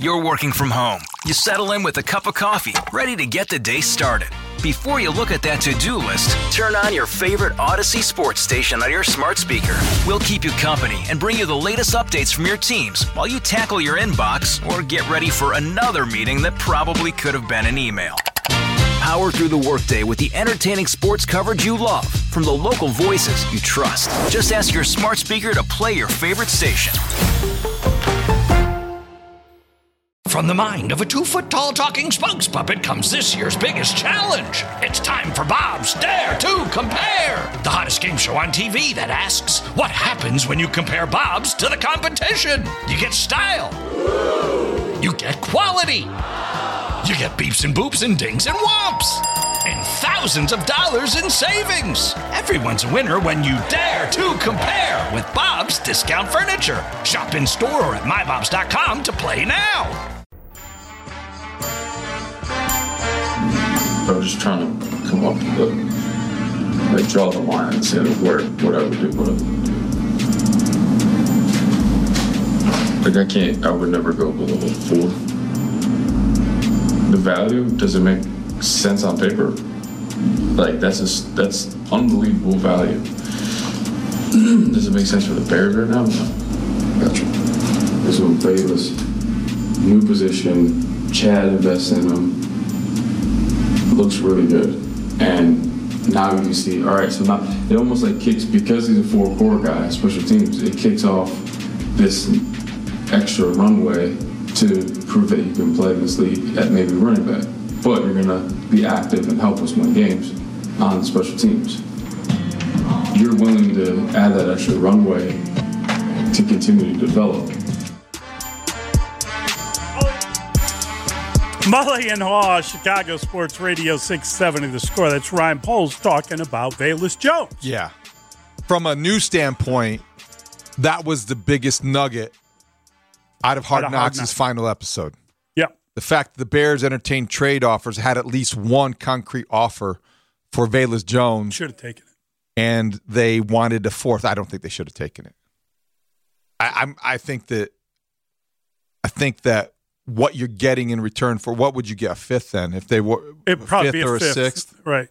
You're working from home. You settle in with a cup of coffee, ready to get the day started. Before you look at that to-do list, turn on your favorite Odyssey sports station on your smart speaker. We'll keep you company and bring you the latest updates from your teams while you tackle your inbox or get ready for another meeting that probably could have been an email. Power through the workday with the entertaining sports coverage you love from the local voices you trust. Just ask your smart speaker to play your favorite station. From the mind of a 2-foot-tall talking spokes puppet comes this year's biggest challenge. It's time for Bob's Dare to Compare, the hottest game show on TV that asks, what happens when you compare Bob's to the competition? You get style. You get quality. You get beeps and boops and dings and whomps. And thousands of dollars in savings. Everyone's a winner when you dare to compare with Bob's Discount Furniture. Shop in store or at mybobs.com to play now. I'm just trying to come up with draw the line and say what I would do. I would never go below 4. The value, does it make sense on paper? That's unbelievable value. Does it make sense for the Bears right now? No. Gotcha. This one, Bayless, new position, Chad invests in him. Looks really good, and now you see. All right, so now it almost kicks, because he's a 4-core guy, special teams. It kicks off this extra runway to prove that you can play in this league at maybe running back, but you're gonna be active and help us win games on special teams. You're willing to add that extra runway to continue to develop. Mully and Haw, Chicago Sports Radio 670 The Score. That's Ryan Poles talking about Velus Jones. Yeah. From a news standpoint, that was the biggest nugget out of Hard Knocks' final episode. Yep. The fact that the Bears entertained trade offers, had at least one concrete offer for Velus Jones. Should have taken it. And they wanted a fourth. I don't think they should have taken it. I think that what you're getting in return for, what would you get, a fifth then? If they were it'd probably fifth be or a sixth? Right.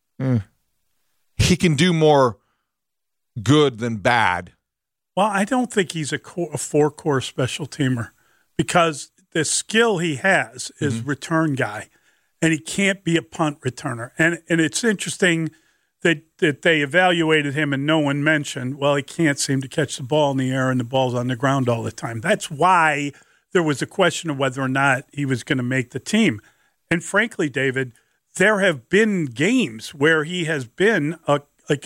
He can do more good than bad. Well, I don't think he's a 4-core special teamer, because the skill he has is return guy, and he can't be a punt returner. And it's interesting that they evaluated him and no one mentioned, well, he can't seem to catch the ball in the air and the ball's on the ground all the time. That's why there was a question of whether or not he was going to make the team. And frankly, David, there have been games where he has been a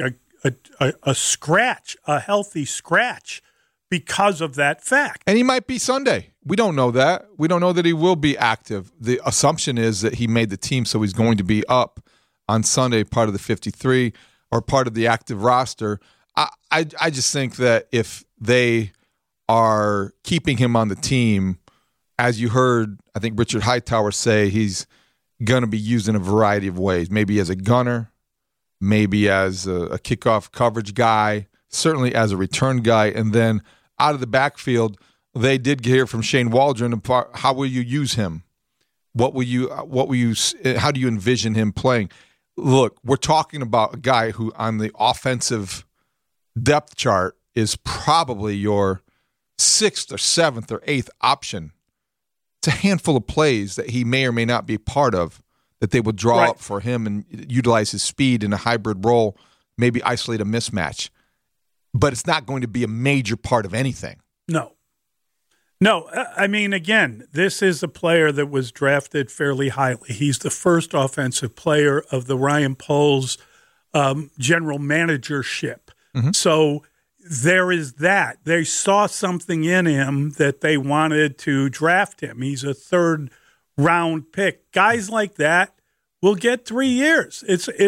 scratch, a healthy scratch, because of that fact. And he might be Sunday. We don't know that. We don't know that he will be active. The assumption is that he made the team, so he's going to be up on Sunday, part of the 53 or part of the active roster. I just think that if they are keeping him on the team, as you heard, I think Richard Hightower say, he's going to be used in a variety of ways, maybe as a gunner, maybe as a kickoff coverage guy, certainly as a return guy, and then out of the backfield, they did hear from Shane Waldron, how will you use him? How do you envision him playing? Look, we're talking about a guy who on the offensive depth chart is probably your 6th or 7th or 8th option. It's a handful of plays that he may or may not be part of that they will draw up for him and utilize his speed in a hybrid role, maybe isolate a mismatch. But it's not going to be a major part of anything. No. I mean, again, this is a player that was drafted fairly highly. He's the first offensive player of the Ryan Poles general managership. So there is that. They saw something in him that they wanted to draft him. He's a 3rd-round pick. Guys like that will get 3 years. It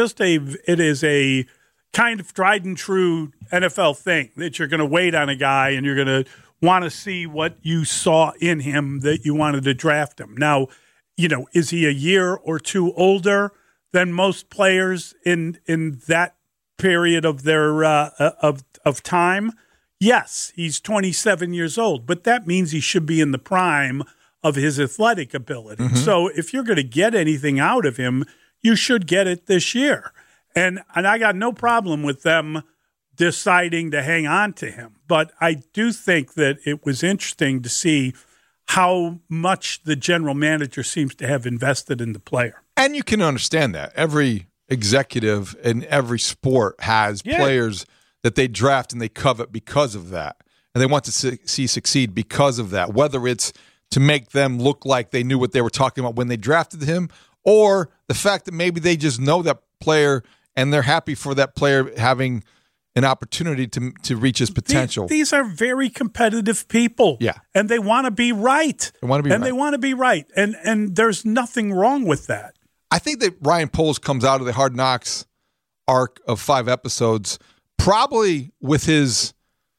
is a kind of tried and true NFL thing that you're going to wait on a guy and you're going to want to see what you saw in him that you wanted to draft him. Now, is he a year or two older than most players in that period of their of time? Yes, he's 27 years old, but that means he should be in the prime of his athletic ability. So if you're going to get anything out of him, you should get it this year. And I got no problem with them deciding to hang on to him. But I do think that it was interesting to see how much the general manager seems to have invested in the player. And you can understand that. Every executive in every sport has players that they draft and they covet because of that. And they want to see succeed because of that, whether it's to make them look like they knew what they were talking about when they drafted him, or the fact that maybe they just know that player and they're happy for that player having an opportunity to reach his potential. These are very competitive people. Yeah. And they want to be right. They want to be right. They want to be right. And there's nothing wrong with that. I think that Ryan Poles comes out of the Hard Knocks arc of 5 episodes probably with his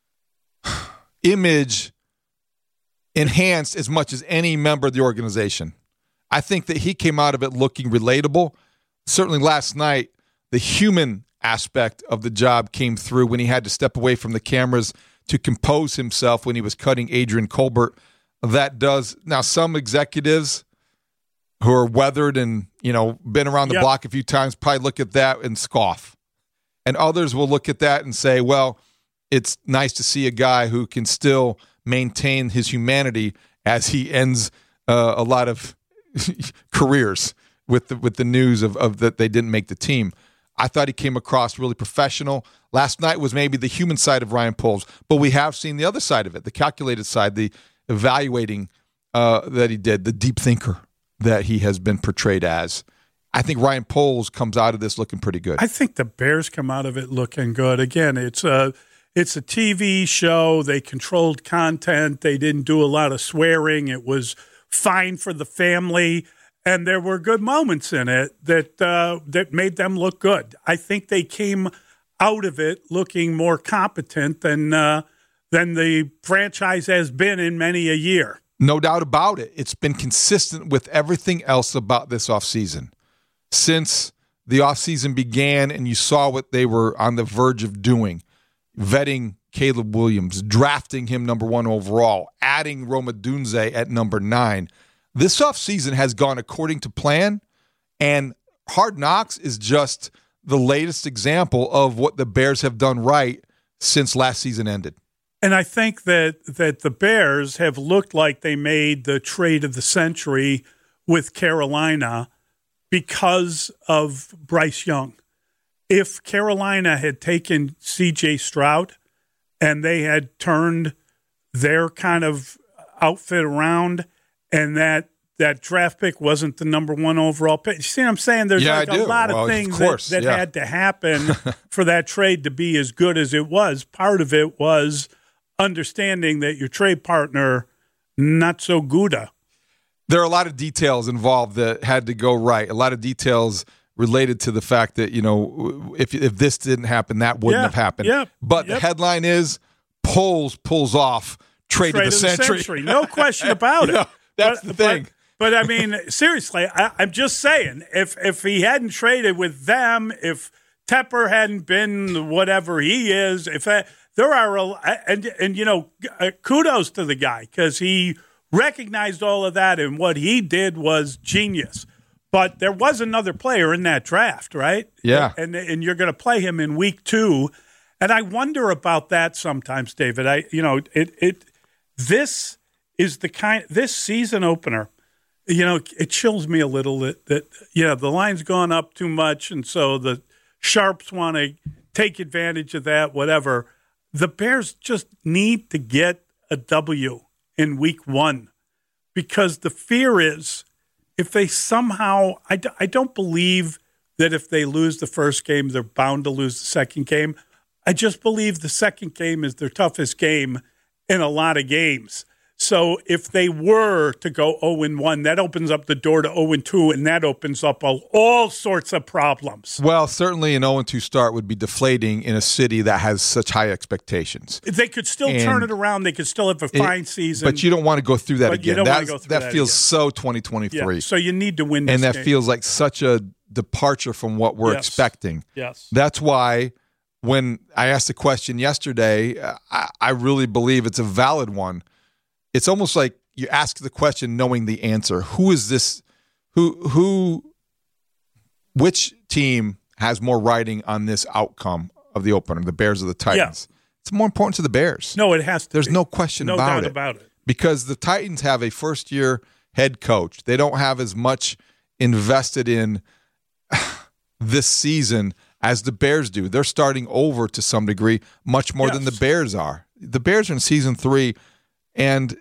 image enhanced as much as any member of the organization. I think that he came out of it looking relatable. Certainly last night, the human aspect of the job came through when he had to step away from the cameras to compose himself when he was cutting Adrian Colbert. That does. Now, some executives who are weathered and, been around the block a few times probably look at that and scoff. And others will look at that and say, well, it's nice to see a guy who can still maintain his humanity as he ends a lot of careers with the news of that they didn't make the team. I thought he came across really professional. Last night was maybe the human side of Ryan Poles, but we have seen the other side of it, the calculated side, the evaluating that he did, the deep thinker that he has been portrayed as. I think Ryan Poles comes out of this looking pretty good. I think the Bears come out of it looking good. Again, it's a TV show. They controlled content. They didn't do a lot of swearing. It was fine for the family. And there were good moments in it that made them look good. I think they came out of it looking more competent than the franchise has been in many a year. No doubt about it. It's been consistent with everything else about this offseason. Since the offseason began and you saw what they were on the verge of doing, vetting Caleb Williams, drafting him number 1 overall, adding Rome Odunze at number 9, this offseason has gone according to plan, and Hard Knocks is just the latest example of what the Bears have done right since last season ended. And I think that the Bears have looked like they made the trade of the century with Carolina because of Bryce Young. If Carolina had taken C.J. Stroud and they had turned their kind of outfit around, and that draft pick wasn't the number 1 overall pick. You see what I'm saying? There's a lot of things that had to happen for that trade to be as good as it was. Part of it was understanding that your trade partner, not so good. There are a lot of details involved that had to go right. A lot of details related to the fact that, if this didn't happen, that wouldn't have happened. But the headline is Poles pulls off trade of the century. No question about it. That's the thing. But I mean, seriously, I'm just saying, if he hadn't traded with them, if Tepper hadn't been whatever he is, kudos to the guy because he recognized all of that, and what he did was genius. But there was another player in that draft, right? Yeah. And you're going to play him in week 2, and I wonder about that sometimes, David. This is this season opener. It chills me a little that the line's gone up too much, and so the Sharps want to take advantage of that, whatever. The Bears just need to get a W in week 1 because the fear is if they somehow – I don't believe that if they lose the first game, they're bound to lose the second game. I just believe the second game is their toughest game in a lot of games. So if they were to go 0-1, that opens up the door to 0-2, and that opens up all sorts of problems. Well, certainly an 0-2 start would be deflating in a city that has such high expectations. They could still turn it around. They could still have a fine season. But you don't want to go through that again. That feels again. So 2023. Yeah, so you need to win this And that game. feels like such a departure from what we're expecting. Yes. That's why when I asked the question yesterday, I really believe it's a valid one. It's almost like you ask the question knowing the answer. Who is this? Which team has more riding on this outcome of the opener, the Bears or the Titans? Yeah. It's more important to the Bears. No, it has to. There's be. no question no about doubt it. About it. Because the Titans have a first-year head coach. They don't have as much invested in this season as the Bears do. They're starting over to some degree, much more than the Bears are. The Bears are in season 3, and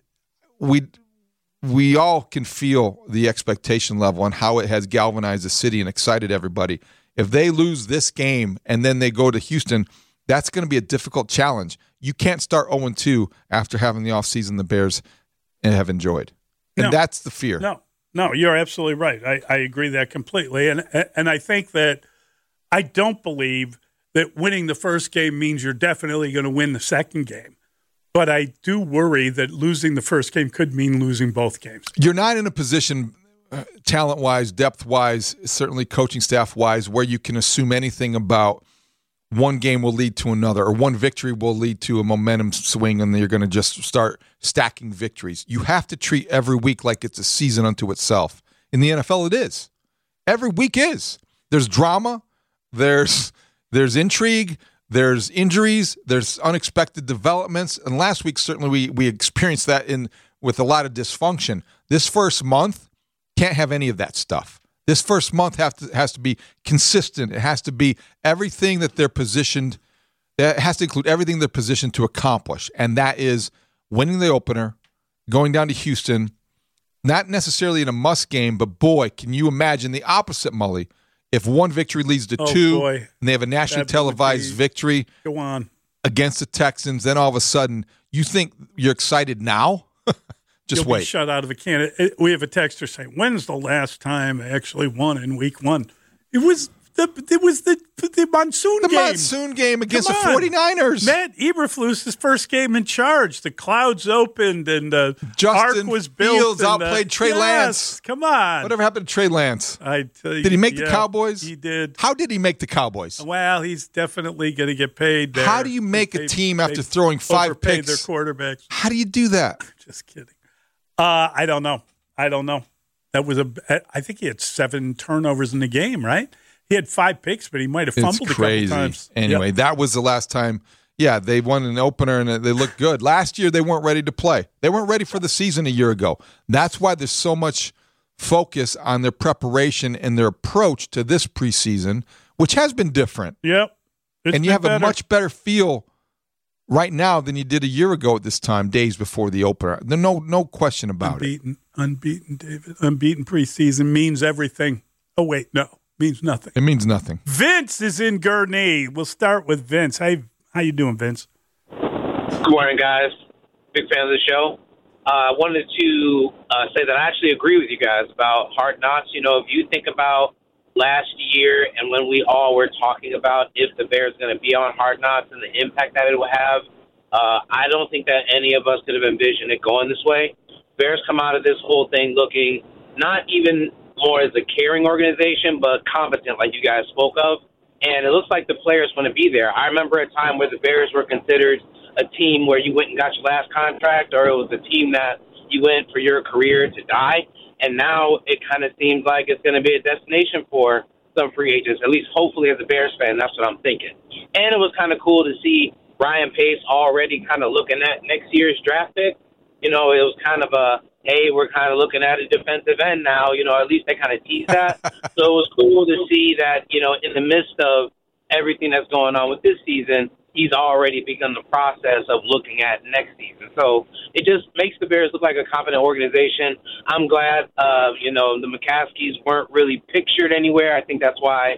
we all can feel the expectation level and how it has galvanized the city and excited everybody. If they lose this game and then they go to Houston, that's going to be a difficult challenge. You can't start 0-2 after having the offseason the Bears have enjoyed. And that's the fear. No, you're absolutely right. I agree that completely. And I think that I don't believe that winning the first game means you're definitely going to win the second game. But I do worry that losing the first game could mean losing both games. You're not in a position, talent-wise, depth-wise, certainly coaching staff-wise, where you can assume anything about one game will lead to another or one victory will lead to a momentum swing and you're going to just start stacking victories. You have to treat every week like it's a season unto itself. In the NFL, it is. Every week is. There's drama. There's intrigue. There's injuries. There's unexpected developments. And last week, certainly, we experienced that with a lot of dysfunction. This first month can't have any of that stuff. This first month has to be consistent. It has to be everything that they're positioned. It has to include everything they're positioned to accomplish. And that is winning the opener, going down to Houston, not necessarily in a must game, but boy, can you imagine the opposite, Mully? If one victory leads to two, and they have a nationally televised victory against the Texans, then all of a sudden you think you're excited now? Just You'll wait. Be shut out of a can. We have a texter saying, "When's the last time they actually won in Week 1?" It was the monsoon game. The monsoon game against the 49ers. Matt Eberflus's first game in charge. The clouds opened and the ark was built. Fields outplayed Trey Lance. Come on. Whatever happened to Trey Lance? Did he make the Cowboys? He did. How did he make the Cowboys? Well, he's definitely going to get paid there. How do you make a team after throwing 5 picks? Their quarterbacks. How do you do that? Just kidding. I don't know. That was I think he had 7 turnovers in the game, right? He had 5 picks, but he might have fumbled a couple times. Anyway, that was the last time. Yeah, they won an opener and they looked good. Last year, they weren't ready to play. They weren't ready for the season a year ago. That's why there's so much focus on their preparation and their approach to this preseason, which has been different. Yep. And you have a much better feel right now than you did a year ago at this time, days before the opener. There's no question about it. Unbeaten, David. Unbeaten preseason means everything. Oh, wait, no. Means nothing. It means nothing. Vince is in Gurnee. We'll start with Vince. How you doing, Vince? Good morning, guys. Big fan of the show. I wanted to say that I actually agree with you guys about Hard Knocks. You know, if you think about last year and when we all were talking about if the Bears going to be on Hard Knocks and the impact that it would have, I don't think that any of us could have envisioned it going this way. Bears come out of this whole thing looking not even more as a caring organization, but competent, like you guys spoke of. And it looks like the players want to be there. I remember a time where the Bears were considered a team where you went and got your last contract, or it was a team that you went for your career to die. And now it kind of seems like it's going to be a destination for some free agents, at least hopefully as a Bears fan. That's what I'm thinking. And it was kind of cool to see Ryan Pace already kind of looking at next year's draft pick. You know, it was kind of hey, we're kind of looking at a defensive end now. You know, at least they kind of teased that. So it was cool to see that, you know, in the midst of everything that's going on with this season, he's already begun the process of looking at next season. So it just makes the Bears look like a competent organization. I'm glad, you know, the McCaskies weren't really pictured anywhere. I think that's why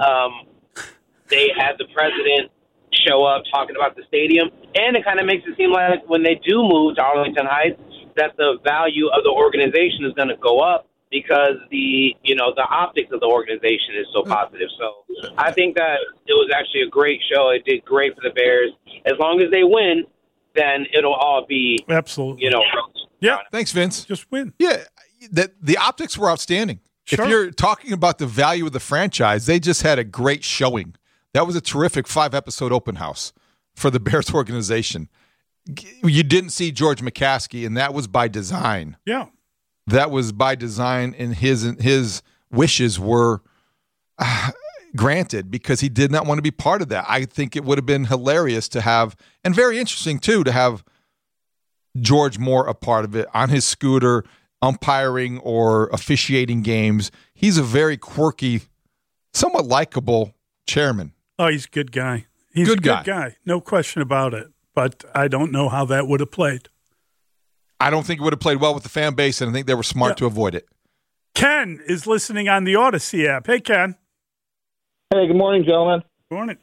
they had the president show up talking about the stadium. And it kind of makes it seem like when they do move to Arlington Heights, that the value of the organization is going to go up because the optics of the organization is so positive. So I think that it was actually a great show. It did great for the Bears. As long as they win, then it'll all be absolutely, you know. Yeah, thanks, Vince. Just win. Yeah, the optics were outstanding. Sure. If you're talking about the value of the franchise, they just had a great showing. That was a terrific 5-episode open house for the Bears organization. you didn't see George McCaskey, and that was by design. Yeah. That was by design, and his wishes were granted because he did not want to be part of that. I think it would have been hilarious to have, and very interesting too, to have George Moore a part of it on his scooter, umpiring or officiating games. He's a very quirky, somewhat likable chairman. Oh, he's a good guy. He's a good guy. No question about it. But I don't know how that would have played. I don't think it would have played well with the fan base, and I think they were smart to avoid it. Ken is listening on the Odyssey app. Hey, Ken. Hey, good morning, gentlemen. Good morning.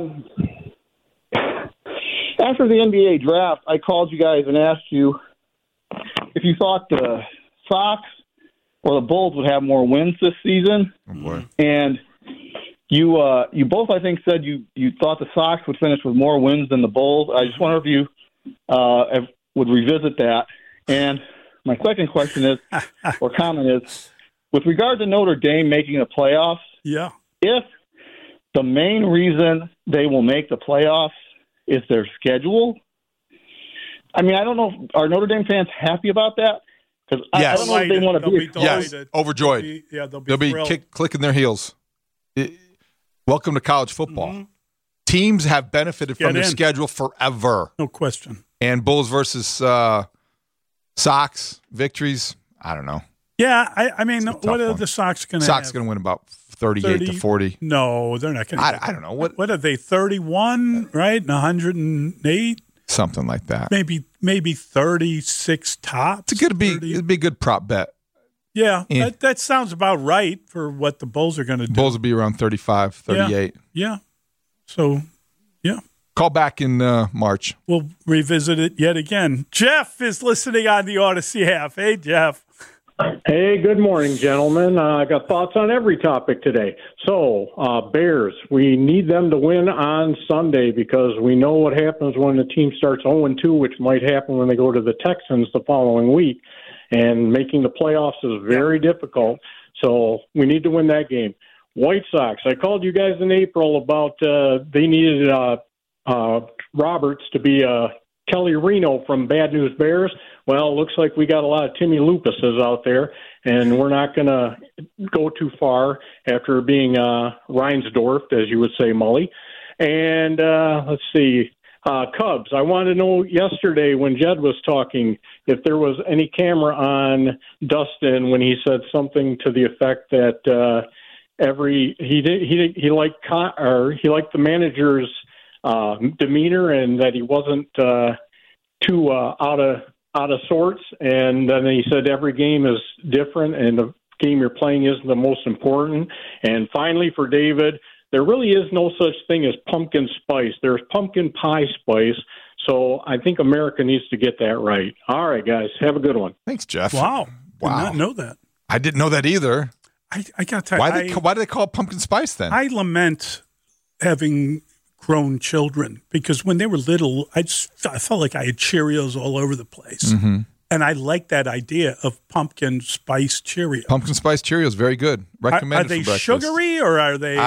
After the NBA draft, I called you guys and asked you if you thought the Sox or the Bulls would have more wins this season. Oh, boy. And you both, I think, said you thought the Sox would finish with more wins than the Bulls. I just wonder if you would revisit that. And my second question is, or comment is, with regard to Notre Dame making the playoffs, yeah, if the main reason they will make the playoffs is their schedule, I mean, I don't know, are Notre Dame fans happy about that? Because I don't know if they want to be yes, overjoyed. They'll be clicking their heels. Welcome to college football. Mm-hmm. Teams have benefited from their schedule forever. No question. And Bulls versus Sox victories, I don't know. Yeah, I mean, what are the Sox going to have? Sox going to win about 38 to 40. No, they're not going to. I don't know. What are they, 31, right? And 108? Something like that. Maybe 36 tops. It'd be a good prop bet. Yeah, that sounds about right for what the Bulls are going to do. Bulls will be around 35, 38. Yeah. So, yeah. Call back in March. We'll revisit it yet again. Jeff is listening on the Odyssey app. Hey, Jeff. Hey, good morning, gentlemen. I got thoughts on every topic today. So, Bears, we need them to win on Sunday because we know what happens when the team starts 0-2, which might happen when they go to the Texans the following week. And making the playoffs is very difficult. So we need to win that game. White Sox, I called you guys in April about they needed Roberts to be Kelly Reno from Bad News Bears. Well, it looks like we got a lot of Timmy Lucases out there, and we're not going to go too far after being Reinsdorf, as you would say, Mully. And let's see. Cubs, I wanted to know yesterday when Jed was talking if there was any camera on Dustin when he said something to the effect that he liked the manager's demeanor and that he wasn't too out of sorts, and then he said every game is different and the game you're playing isn't the most important. And finally, for David, there really is no such thing as pumpkin spice. There's pumpkin pie spice. So I think America needs to get that right. All right, guys. Have a good one. Thanks, Jeff. Wow. Did not know that. I didn't know that either. I got to tell you. Why do they call it pumpkin spice then? I lament having grown children because when they were little, I felt like I had Cheerios all over the place. Mm-hmm. And I like that idea of pumpkin spice Cheerios. Pumpkin spice Cheerios, very good. Recommended. Are they for breakfast. Sugary or are they?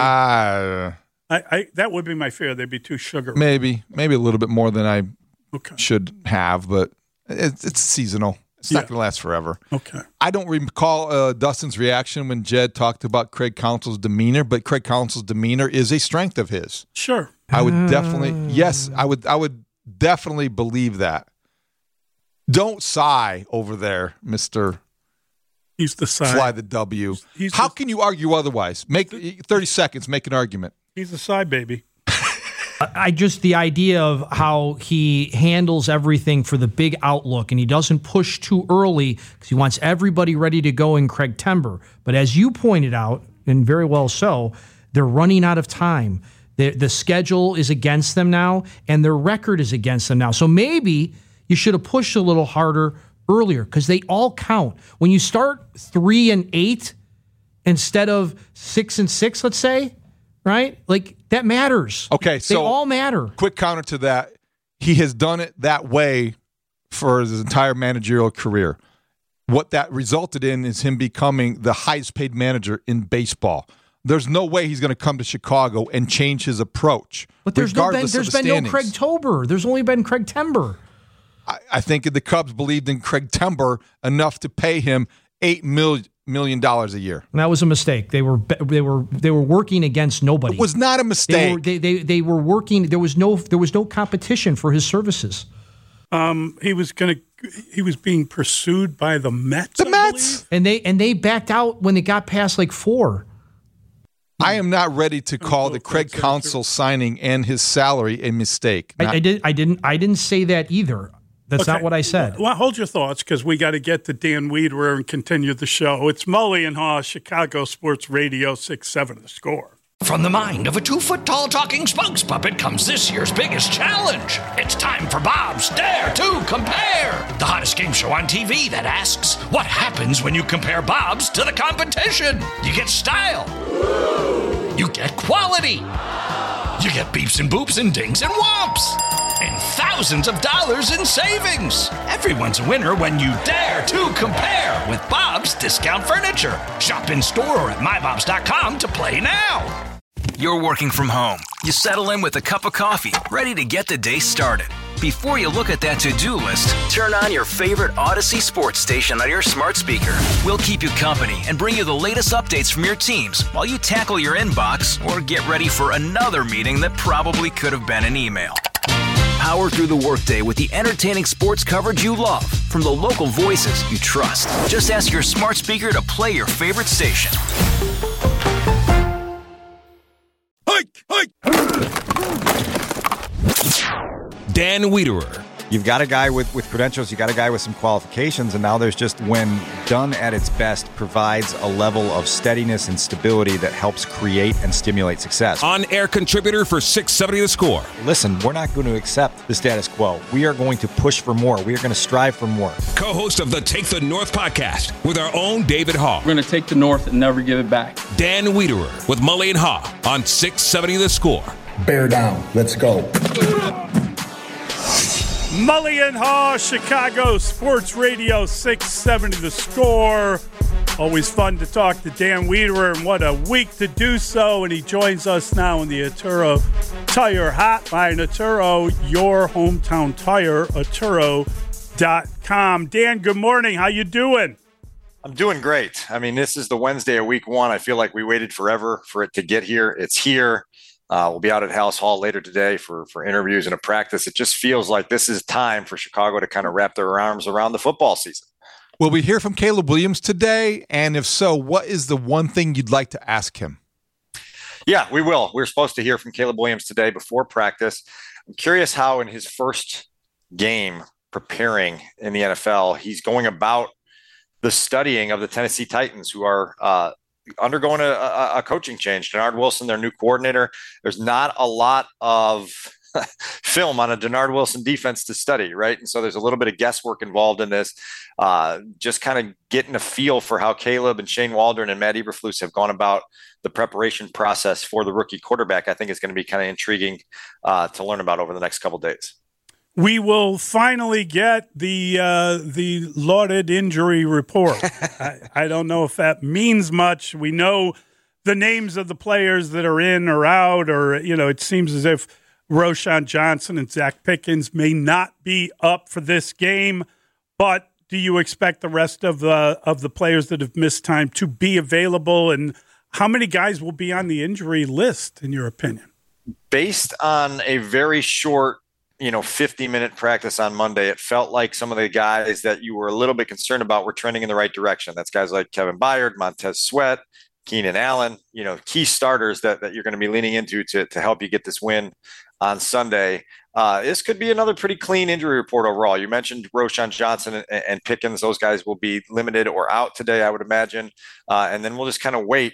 That would be my fear. They'd be too sugary. Maybe a little bit more than I should have, but it's seasonal. It's not going to last forever. Okay. I don't recall Dustin's reaction when Jed talked about Craig Counsell's demeanor, but Craig Counsell's demeanor is a strength of his. Sure. I would definitely, I would definitely believe that. Don't sigh over there, Mr. He's the sigh. Fly the W. How can you argue otherwise? Make 30 seconds, make an argument. He's the sigh baby. The idea of how he handles everything for the big outlook, and he doesn't push too early because he wants everybody ready to go in Craig Timber. But as you pointed out, and very well so, they're running out of time. The schedule is against them now, and their record is against them now. So maybe you should have pushed a little harder earlier because they all count. When you start 3-8 instead of 6-6, let's say, right? Like that matters. Okay, so they all matter. Quick counter to that: he has done it that way for his entire managerial career. What that resulted in is him becoming the highest-paid manager in baseball. There's no way he's going to come to Chicago and change his approach. But there's been no Craig Tober. There's only been Craig Timber. I think the Cubs believed in Craig Tember enough to pay him $8 million a year. And that was a mistake. They were working against nobody. It was not a mistake. They were working. There was no competition for his services. He was being pursued by the Mets. The Mets, and they backed out when they got past like 4. I am not ready to call the Craig Counsell signing and his salary a mistake. I didn't say that either. That's not what I said. Well, hold your thoughts because we got to get to Dan Wiederer and continue the show. It's Mully and Haw, Chicago Sports Radio 6-7 The Score. From the mind of a 2-foot-tall talking spokes puppet comes this year's biggest challenge. It's time for Bob's Dare to Compare, the hottest game show on TV that asks, what happens when you compare Bob's to the competition? You get style. You get quality. You get beeps and boops and dings and whomps. And thousands of dollars in savings. Everyone's a winner when you dare to compare with Bob's Discount Furniture. Shop in store or at mybobs.com to play now. You're working from home. You settle in with a cup of coffee, ready to get the day started. Before you look at that to-do list, turn on your favorite Odyssey sports station on your smart speaker. We'll keep you company and bring you the latest updates from your teams while you tackle your inbox or get ready for another meeting that probably could have been an email. Power through the workday with the entertaining sports coverage you love from the local voices you trust. Just ask your smart speaker to play your favorite station. Dan Wiederer. You've got a guy with credentials, you got a guy with some qualifications, and now there's just, when done at its best, provides a level of steadiness and stability that helps create and stimulate success. On-air contributor for 670 The Score. Listen, we're not going to accept the status quo. We are going to push for more. We are going to strive for more. Co-host of the Take the North podcast with our own David Haw. We're going to take the North and never give it back. Dan Wiederer with Mully and Haw on 670 The Score. Bear down. Let's go. Mully and Haw, Chicago Sports Radio 670 The Score. Always fun to talk to Dan Wiederer, and what a week to do so. And he joins us now in the Atturo Tire Hotline. Atturo, your hometown tire, Atturo.com. Dan, good morning. How you doing? I'm doing great. I mean, this is the Wednesday of week one. I feel like we waited forever for it to get here. It's here. We'll be out at House Hall later today for interviews and a practice. It just feels like this is time for Chicago to kind of wrap their arms around the football season. Will we hear from Caleb Williams today? And if so, what is the one thing you'd like to ask him? Yeah, we will. We're supposed to hear from Caleb Williams today before practice. I'm curious how in his first game preparing in the NFL, he's going about the studying of the Tennessee Titans, who are undergoing a coaching change. Denard Wilson, their new coordinator. There's not a lot of film on a Denard Wilson defense to study, right? And so there's a little bit of guesswork involved in this. Just kind of getting a feel for how Caleb and Shane Waldron and Matt Eberflus have gone about the preparation process for the rookie quarterback, I think is going to be kind of intriguing to learn about over the next couple of days. We will finally get the lauded injury report. I don't know if that means much. We know the names of the players that are in or out, or, it seems as if Roschon Johnson and Zach Pickens may not be up for this game. But do you expect the rest of the players that have missed time to be available? And how many guys will be on the injury list, in your opinion? Based on a very short 50-minute practice on Monday, it felt like some of the guys that you were a little bit concerned about were trending in the right direction. That's guys like Kevin Byard, Montez Sweat, Keenan Allen, key starters that you're going to be leaning into to help you get this win on Sunday. This could be another pretty clean injury report overall. You mentioned Roschon Johnson and Pickens. Those guys will be limited or out today, I would imagine. And then we'll just kind of wait,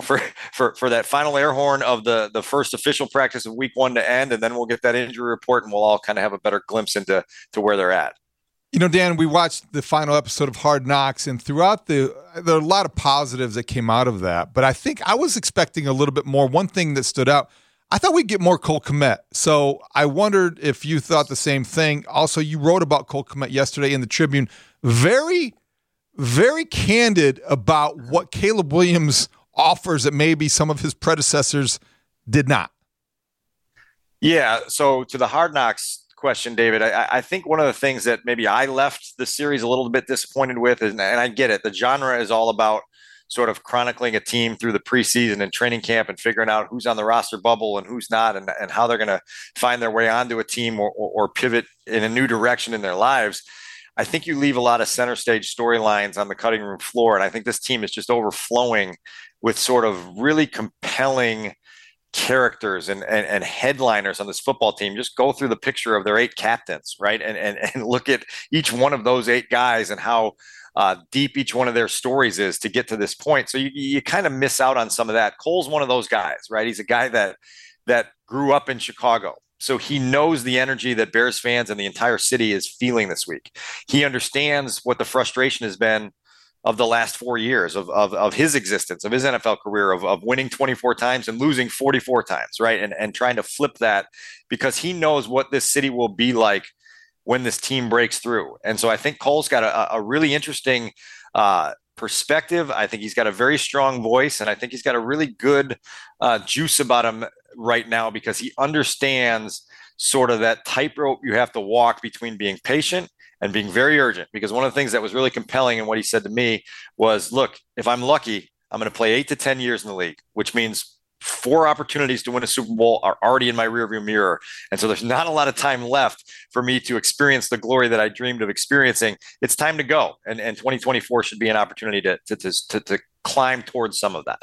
for that final air horn of the first official practice of week one to end. And then we'll get that injury report and we'll all kind of have a better glimpse into where they're at. Dan, we watched the final episode of Hard Knocks, and throughout there are a lot of positives that came out of that. But I think I was expecting a little bit more. One thing that stood out, I thought we'd get more Cole Kmet. So I wondered if you thought the same thing. Also, you wrote about Cole Kmet yesterday in the Tribune. Very, very candid about what Caleb Williams offers that maybe some of his predecessors did not. Yeah, so to the Hard Knocks question, David. I think one of the things that maybe I left the series a little bit disappointed with is, and I get it, the genre is all about sort of chronicling a team through the preseason and training camp and figuring out who's on the roster bubble and who's not, and how they're going to find their way onto a team or pivot in a new direction in their lives. I think you leave a lot of center stage storylines on the cutting room floor, and I think this team is just overflowing with sort of really compelling characters and headliners on this football team. Just go through the picture of their 8 captains, right? And look at each one of those 8 guys and how deep each one of their stories is to get to this point. So you kind of miss out on some of that. Cole's one of those guys, right? He's a guy that grew up in Chicago. So he knows the energy that Bears fans and the entire city is feeling this week. He understands what the frustration has been of the last 4 years of his existence, of his NFL career, of winning 24 times and losing 44 times, right? And trying to flip that, because he knows what this city will be like when this team breaks through. And so I think Cole's got a really interesting perspective. I think he's got a very strong voice, and I think he's got a really good juice about him right now, because he understands sort of that tightrope you have to walk between being patient and being very urgent. Because one of the things that was really compelling in what he said to me was, look, if I'm lucky, I'm going to play 8 to 10 years in the league, which means 4 opportunities to win a Super Bowl are already in my rearview mirror. And so there's not a lot of time left for me to experience the glory that I dreamed of experiencing. It's time to go. And 2024 should be an opportunity to climb towards some of that.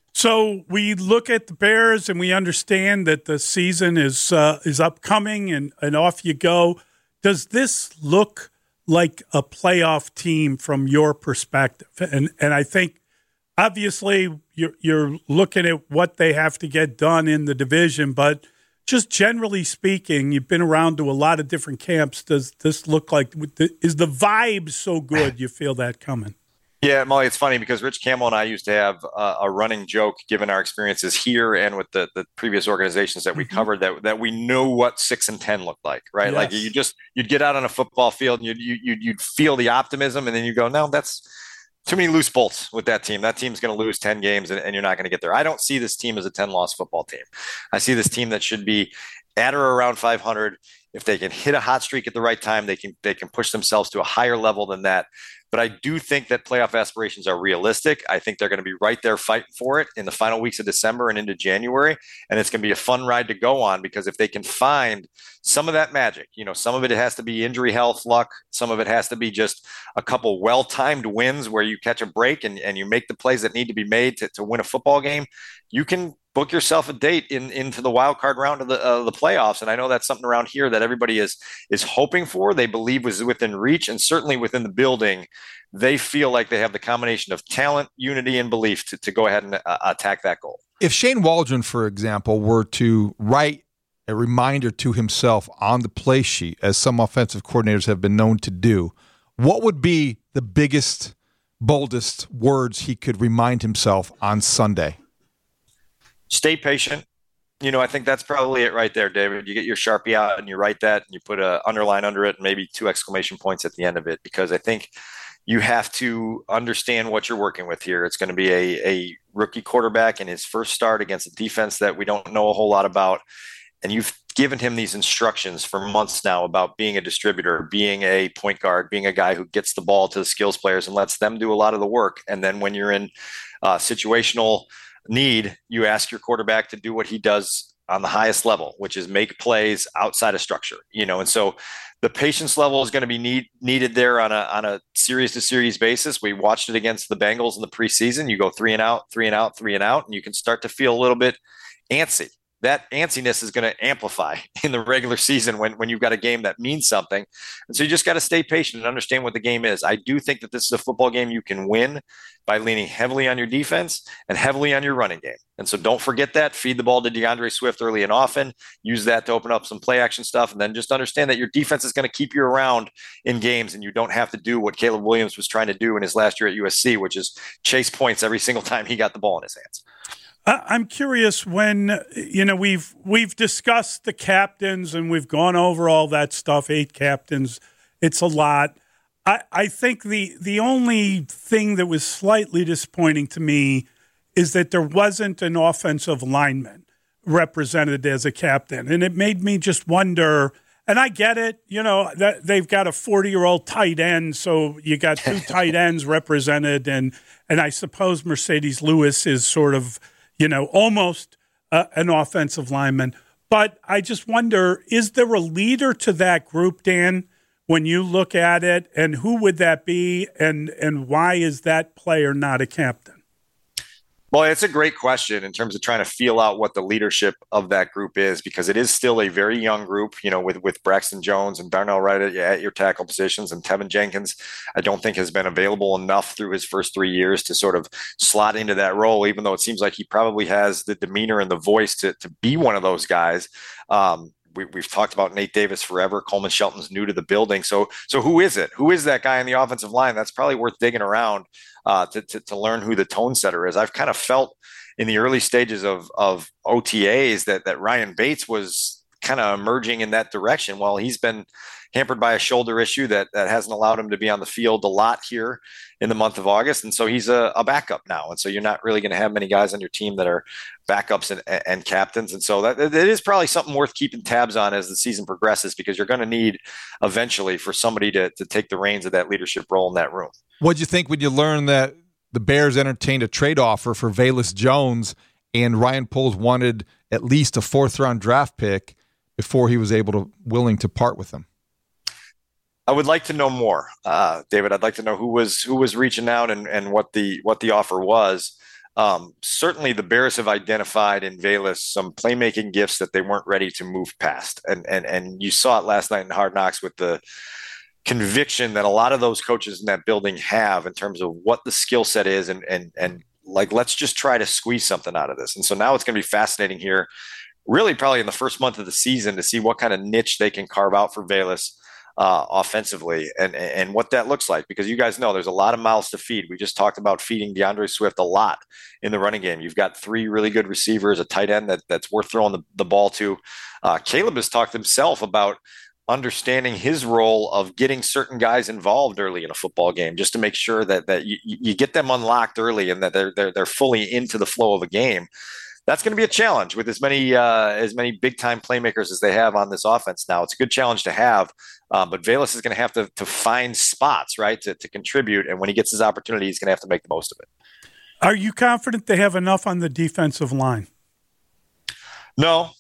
So we look at the Bears and we understand that the season is upcoming, and off you go. Does this look like a playoff team from your perspective? And I think obviously you're looking at what they have to get done in the division, but just generally speaking, you've been around to a lot of different camps. Does this look like, is the vibe so good you feel that coming? Yeah, Molly, it's funny because Rich Campbell and I used to have a running joke, given our experiences here and with the previous organizations that we covered, that we know what 6 and 10 looked like, right? Yes. Like you'd get out on a football field and you'd feel the optimism, and then you go, no, that's too many loose bolts with that team. That team's going to lose 10 games and you're not going to get there. I don't see this team as a 10-loss football team. I see this team that should be at or around 500. If they can hit a hot streak at the right time, they can push themselves to a higher level than that. But I do think that playoff aspirations are realistic. I think they're going to be right there fighting for it in the final weeks of December and into January. And it's going to be a fun ride to go on, because if they can find some of that magic, some of it has to be injury, health, luck. Some of it has to be just a couple well-timed wins where you catch a break and you make the plays that need to be made to win a football game. You can book yourself a date into the wild card round of the playoffs. And I know that's something around here that everybody is hoping for. They believe was within reach, and certainly within the building, they feel like they have the combination of talent, unity, and belief to go ahead and attack that goal. If Shane Waldron, for example, were to write a reminder to himself on the play sheet, as some offensive coordinators have been known to do, what would be the biggest, boldest words he could remind himself on Sunday? Stay patient. I think that's probably it right there, David. You get your Sharpie out and you write that and you put an underline under it and maybe 2 exclamation points at the end of it, because I think you have to understand what you're working with here. It's going to be a rookie quarterback in his first start against a defense that we don't know a whole lot about. And you've given him these instructions for months now about being a distributor, being a point guard, being a guy who gets the ball to the skills players and lets them do a lot of the work. And then when you're in situational need, you ask your quarterback to do what he does on the highest level, which is make plays outside of structure, and so the patience level is going to be needed there on a series to series basis. We watched it against the Bengals in the preseason. You go 3 and out, 3 and out, 3 and out, and you can start to feel a little bit antsy. That antsiness is going to amplify in the regular season when you've got a game that means something. And so you just got to stay patient and understand what the game is. I do think that this is a football game you can win by leaning heavily on your defense and heavily on your running game. And so don't forget that. Feed the ball to DeAndre Swift early and often. Use that to open up some play action stuff. And then just understand that your defense is going to keep you around in games, and you don't have to do what Caleb Williams was trying to do in his last year at USC, which is chase points every single time he got the ball in his hands. I'm curious, when we've discussed the captains and we've gone over all that stuff, 8 captains, it's a lot. I think the only thing that was slightly disappointing to me is that there wasn't an offensive lineman represented as a captain, and it made me just wonder, And I get it. That they've got a 40-year-old tight end, so you got two tight ends represented, and I suppose Mercedes Lewis is sort of, almost an offensive lineman. But I just wonder, is there a leader to that group, Dan, when you look at it, and who would that be, and why is that player not a captain? Well, it's a great question in terms of trying to feel out what the leadership of that group is, because it is still a very young group, with Braxton Jones and Darnell Wright at your tackle positions, and Tevin Jenkins, I don't think has been available enough through his first 3 years to sort of slot into that role, even though it seems like he probably has the demeanor and the voice to be one of those guys. We've talked about Nate Davis forever. Coleman Shelton's new to the building. So who is it? Who is that guy on the offensive line? That's probably worth digging around to learn who the tone setter is. I've kind of felt in the early stages of OTAs that Ryan Bates was kind of emerging in that direction. Well, he's been hampered by a shoulder issue that hasn't allowed him to be on the field a lot here in the month of August. And so he's a backup now. And so you're not really going to have many guys on your team that are backups and captains. And so that is probably something worth keeping tabs on as the season progresses, because you're going to need eventually for somebody to take the reins of that leadership role in that room. What'd you think when you learned that the Bears entertained a trade offer for Velus Jones and Ryan Poles wanted at least a 4th-round draft pick before he was willing to part with them? I would like to know more, David. I'd like to know who was reaching out and what the offer was. Certainly, the Bears have identified in Velus some playmaking gifts that they weren't ready to move past, and you saw it last night in Hard Knocks with the conviction that a lot of those coaches in that building have in terms of what the skill set is, and like, let's just try to squeeze something out of this. And so now it's going to be fascinating here, really probably in the first month of the season, to see what kind of niche they can carve out for Velus offensively and what that looks like, because you guys know there's a lot of mouths to feed. We just talked about feeding DeAndre Swift a lot in the running game. You've got 3 really good receivers, a tight end that's worth throwing the ball to. Caleb has talked himself about understanding his role of getting certain guys involved early in a football game, just to make sure that you get them unlocked early and that they're fully into the flow of a game. That's going to be a challenge with as many big time playmakers as they have on this offense now. It's a good challenge to have, but Velus is going to have to find spots, right, to contribute. And when he gets his opportunity, he's going to have to make the most of it. Are you confident they have enough on the defensive line? No.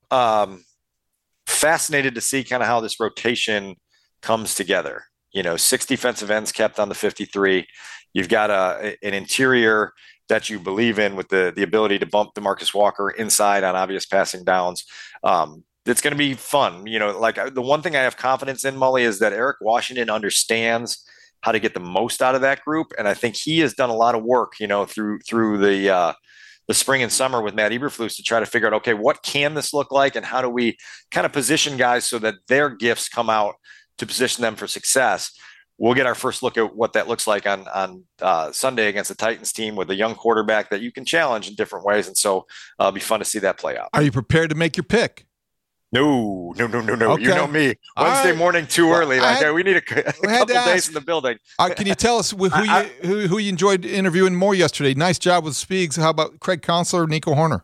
Fascinated to see kind of how this rotation comes together. 6 defensive ends kept on the 53. You've got an interior that you believe in with the ability to bump DeMarcus Walker inside on obvious passing downs. It's going to be fun. Like, the one thing I have confidence in, Mully, is that Eric Washington understands how to get the most out of that group. And I think he has done a lot of work, through the spring and summer with Matt Eberflus to try to figure out, okay, what can this look like, and how do we kind of position guys so that their gifts come out to position them for success. We'll get our first look at what that looks like on Sunday against the Titans team with a young quarterback that you can challenge in different ways. And so it'll be fun to see that play out. Are you prepared to make your pick? No. Okay. You know me. Wednesday morning too early. We need a couple days in the building. Can you tell us who you enjoyed interviewing more yesterday? Nice job with Speaks. How about Craig Counselor, Nico Horner?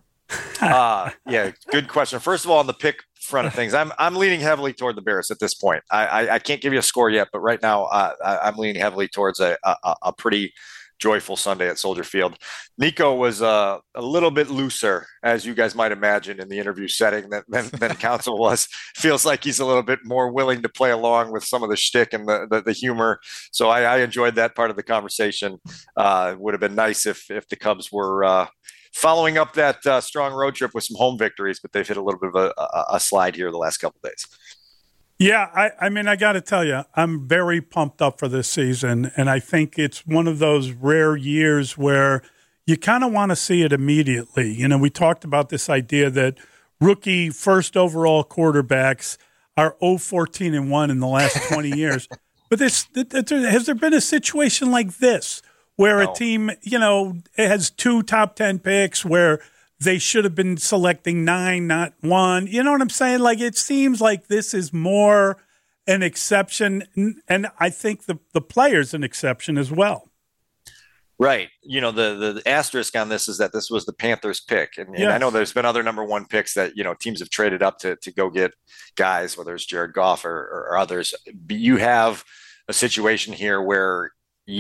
Yeah, good question. First of all, on the pick front of things, I'm leaning heavily toward the Bears at this point. I can't give you a score yet, but right now I'm leaning heavily towards a pretty joyful Sunday at Soldier Field. Nico was a little bit looser, as you guys might imagine, in the interview setting than Counsel was. Feels like he's a little bit more willing to play along with some of the shtick and the humor. So I enjoyed that part of the conversation. It would have been nice if the Cubs were following up that strong road trip with some home victories, but they've hit a little bit of a slide here the last couple of days. Yeah, I mean, I got to tell you, I'm very pumped up for this season, and I think it's one of those rare years where you kind of want to see it immediately. We talked about this idea that rookie first overall quarterbacks are 0-14-1 in the last 20 years. But has there been a situation like this where a team, has 2 top 10 picks where they should have been selecting 9, not 1. You know what I'm saying? Like, it seems like this is more an exception, and I think the player's an exception as well. Right. You know, the asterisk on this is that this was the Panthers pick. And Yes. I know there's been other number one picks that, teams have traded up to go get guys, whether it's Jared Goff or others. But you have a situation here where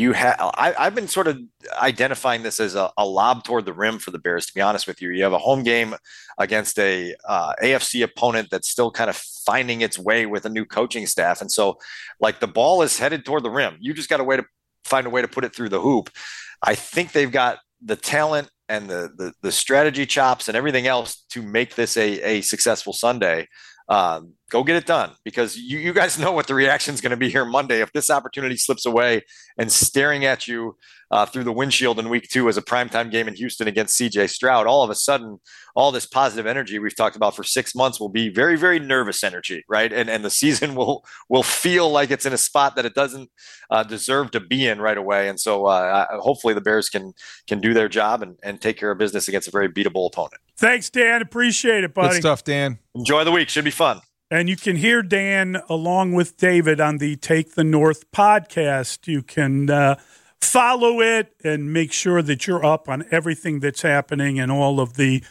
I've been sort of identifying this as a lob toward the rim for the Bears, to be honest with you. You have a home game against a AFC opponent that's still kind of finding its way with a new coaching staff. And so, like, the ball is headed toward the rim. You just got to find a way to put it through the hoop. I think they've got the talent and the strategy chops and everything else to make this a successful Sunday. Go get it done, because you guys know what the reaction is going to be here Monday. If this opportunity slips away and staring at you through the windshield in week 2 as a primetime game in Houston against CJ Stroud, all of a sudden, all this positive energy we've talked about for 6 months will be very, very nervous energy, right? And the season will feel like it's in a spot that it doesn't deserve to be in right away. And so hopefully the Bears can do their job and take care of business against a very beatable opponent. Thanks, Dan. Appreciate it, buddy. Good stuff, Dan. Enjoy the week. Should be fun. And you can hear Dan along with David on the Take the North podcast. You can follow it and make sure that you're up on everything that's happening and all of the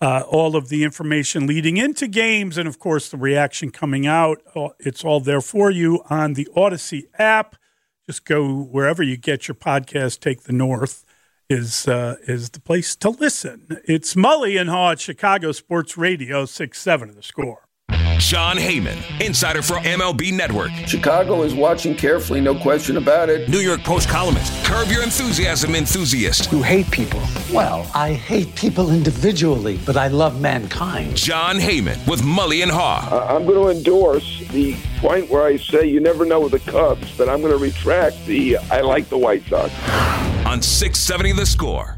information leading into games, and of course the reaction coming out. It's all there for you on the Odyssey app. Just go wherever you get your podcast. Take the North is the place to listen. It's Mully and Haw at Chicago Sports Radio 6-7 of The Score. Jon Heyman, insider for MLB Network. Chicago is watching carefully, no question about it. New York Post columnist, Curb Your Enthusiasm enthusiast. You hate people. Well, I hate people individually, but I love mankind. Jon Heyman with Mully and Haw. I'm going to endorse the point where I say you never know with the Cubs, but I'm going to retract the I like the White Sox. On 670 The Score.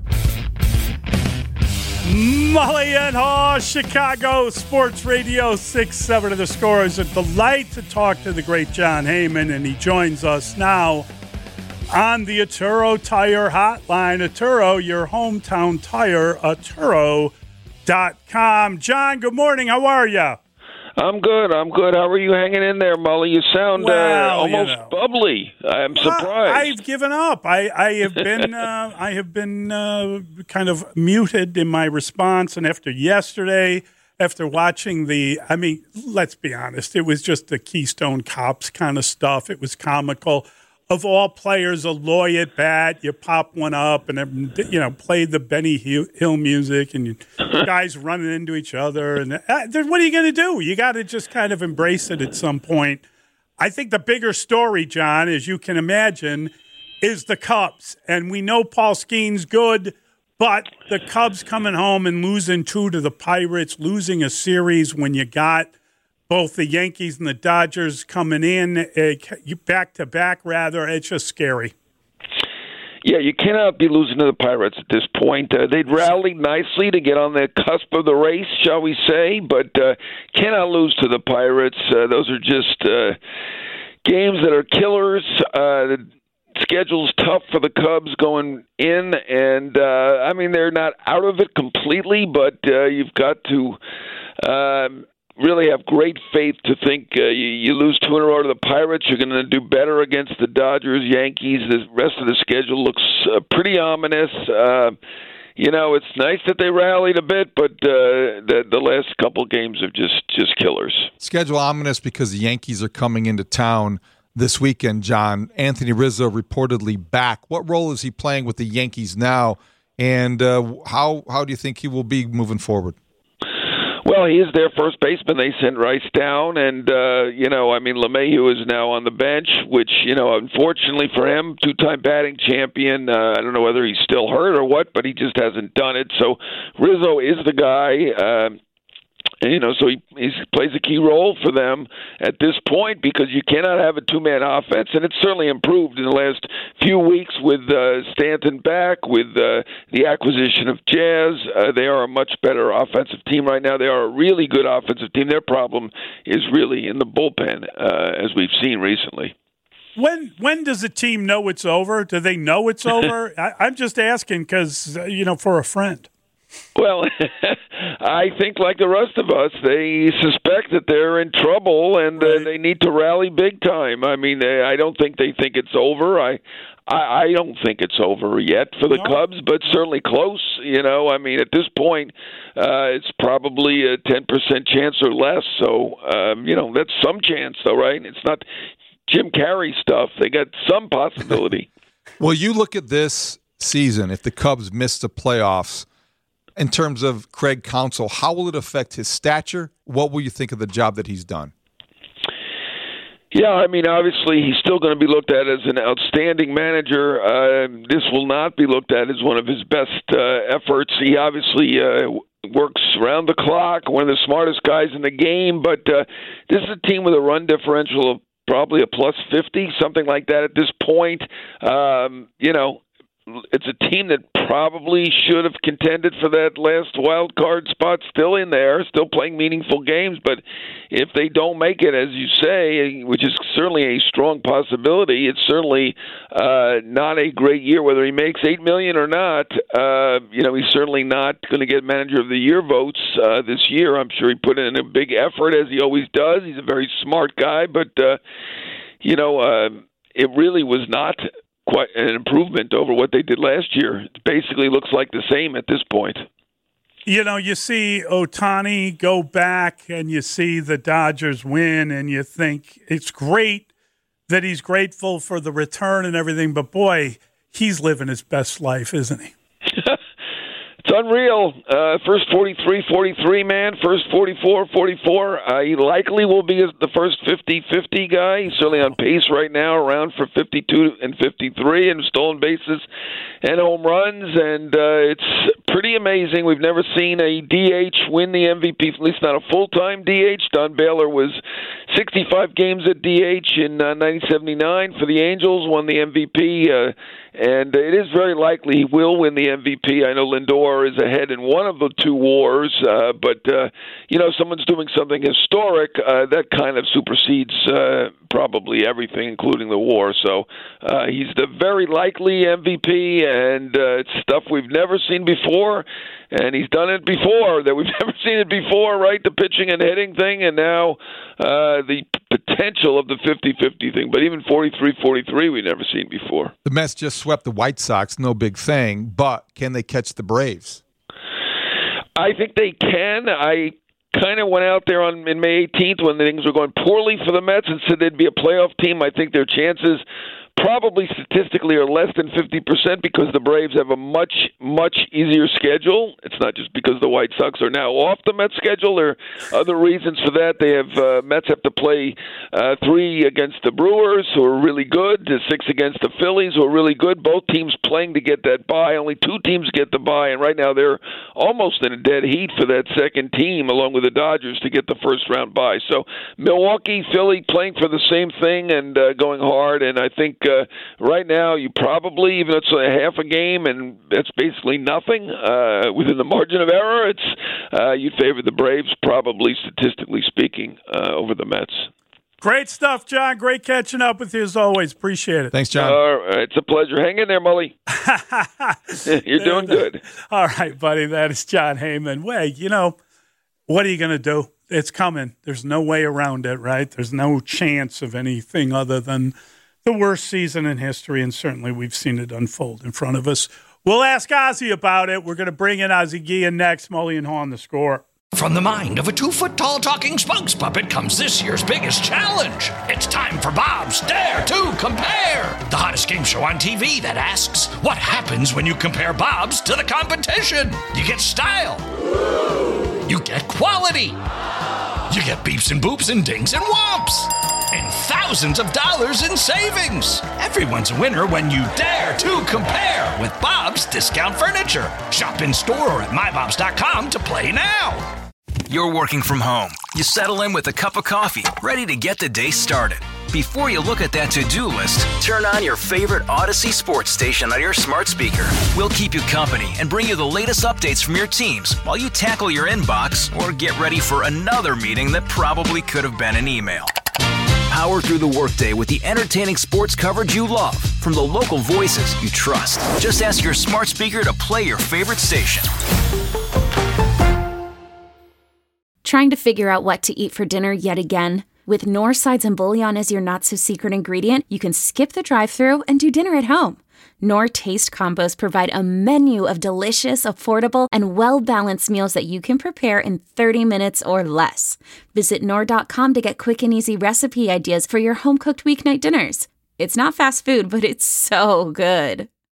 Mully and Haw, Chicago Sports Radio 6-7 of The Score. Is a delight to talk to the great Jon Heyman, and he joins us now on the Atturo Tire Hotline. Atturo, your hometown tire, Atturo.com. Jon, good morning. How are you? I'm good. How are you hanging in there, Mully? You sound almost bubbly. I'm surprised. I've given up. I have been kind of muted in my response. And after yesterday, after watching let's be honest, it was just the Keystone Cops kind of stuff. It was comical. Of all players, a Loy at bat, you pop one up and, play the Benny Hill music and guys running into each other. And what are you going to do? You got to just kind of embrace it at some point. I think the bigger story, Jon, as you can imagine, is the Cubs. And we know Paul Skeens good, but the Cubs coming home and losing 2 to the Pirates, losing a series when you got both the Yankees and the Dodgers coming in back-to-back, rather. It's just scary. Yeah, you cannot be losing to the Pirates at this point. They'd rallied nicely to get on the cusp of the race, shall we say, but cannot lose to the Pirates. Those are just games that are killers. The schedule's tough for the Cubs going in, and, they're not out of it completely, but you've got to really have great faith to think you lose 2 in a row to the Pirates, you're going to do better against the Dodgers, Yankees. The rest of the schedule looks pretty ominous. It's nice that they rallied a bit, but the last couple games are just killers. Schedule ominous because the Yankees are coming into town this weekend, Jon. Anthony Rizzo reportedly back. What role is he playing with the Yankees now, and how do you think he will be moving forward? Well, he is their first baseman. They sent Rice down, and, LeMahieu is now on the bench, which, unfortunately for him, 2-time batting champion. I don't know whether he's still hurt or what, but he just hasn't done it. So Rizzo is the guy. So he plays a key role for them at this point because you cannot have a 2-man offense, and it's certainly improved in the last few weeks with Stanton back, with the acquisition of Jazz. They are a much better offensive team right now. They are a really good offensive team. Their problem is really in the bullpen, as we've seen recently. When does a team know it's over? Do they know it's over? I'm just asking because, for a friend. Well, I think like the rest of us, they suspect that they're in trouble and they need to rally big time. I don't think they think it's over. I I don't think it's over yet for the Cubs, but certainly close. I mean, at this point, it's probably a 10% chance or less. So, that's some chance, though, right? It's not Jim Carrey stuff. They got some possibility. Well, you look at this season, if the Cubs miss the playoffs, in terms of Craig Counsell, how will it affect his stature? What will you think of the job that he's done? Yeah, I mean, obviously, he's still going to be looked at as an outstanding manager. This will not be looked at as one of his best efforts. He obviously works around the clock, one of the smartest guys in the game, but this is a team with a run differential of probably a plus 50, something like that at this point. It's a team that probably should have contended for that last wild card spot, still in there, still playing meaningful games. But if they don't make it, as you say, which is certainly a strong possibility, it's certainly not a great year. Whether he makes $8 million or not, he's certainly not going to get Manager of the Year votes this year. I'm sure he put in a big effort, as he always does. He's a very smart guy, but it really was not quite an improvement over what they did last year. It basically looks like the same at this point. You see Ohtani go back and you see the Dodgers win and you think it's great that he's grateful for the return and everything, but boy, he's living his best life, isn't he? It's unreal. First 43-43 man, first 44-44. He likely will be the first 50-50 guy. He's certainly on pace right now, around for 52 and 53 and stolen bases and home runs. And it's pretty amazing. We've never seen a DH win the MVP, at least not a full-time DH. Don Baylor was 65 games at DH in 1979 for the Angels, won the MVP. And it is very likely he will win the MVP. I know Lindor is ahead in one of the two wars, but someone's doing something historic, that kind of supersedes probably everything, including the war. So he's the very likely MVP, and it's stuff we've never seen before. And he's done it before, that we've never seen it before, right? The pitching and hitting thing, and now the potential of the 50-50 thing. But even 43-43 we've never seen before. The Mets just swept the White Sox, no big thing, but can they catch the Braves? I think they can. I kind of went out there in May 18th when things were going poorly for the Mets and said they'd be a playoff team. I think their chances probably statistically are less than 50% because the Braves have a much, much easier schedule. It's not just because the White Sox are now off the Mets schedule. There are other reasons for that. They have Mets have to play 3 against the Brewers, who are really good, 6 against the Phillies, who are really good. Both teams playing to get that bye. Only 2 teams get the bye, and right now they're almost in a dead heat for that second team, along with the Dodgers, to get the first-round bye. So Milwaukee, Philly playing for the same thing and going hard, and I think right now you probably, even if it's a half a game and that's basically nothing within the margin of error, it's you'd favor the Braves, probably statistically speaking, over the Mets. Great stuff, John. Great catching up with you as always. Appreciate it. Thanks, John. It's a pleasure. Hang in there, Mully. You're doing good. All right, buddy. That is John Heyman. Well, what are you going to do? It's coming. There's no way around it, right? There's no chance of anything other than the worst season in history, and certainly we've seen it unfold in front of us. We'll ask Ozzie about it. We're going to bring in Ozzie Guillen next. Mully and Haw on The Score. From the mind of a 2-foot-tall talking spokes puppet comes this year's biggest challenge. It's time for Bob's Dare to Compare, the hottest game show on TV that asks, what happens when you compare Bob's to the competition? You get style. You get quality. You get beeps and boops and dings and whomps. And thousands of dollars in savings. Everyone's a winner when you dare to compare with Bob's Discount Furniture. Shop in store or at mybobs.com to play now. You're working from home. You settle in with a cup of coffee, ready to get the day started. Before you look at that to-do list, turn on your favorite Odyssey sports station on your smart speaker. We'll keep you company and bring you the latest updates from your teams while you tackle your inbox or get ready for another meeting that probably could have been an email. Power through the workday with the entertaining sports coverage you love from the local voices you trust. Just ask your smart speaker to play your favorite station. Trying to figure out what to eat for dinner yet again? With Knorr sides and bouillon as your not-so-secret ingredient, you can skip the drive-thru and do dinner at home. Knorr Taste Combos provide a menu of delicious, affordable, and well-balanced meals that you can prepare in 30 minutes or less. Visit Knorr.com to get quick and easy recipe ideas for your home-cooked weeknight dinners. It's not fast food, but it's so good.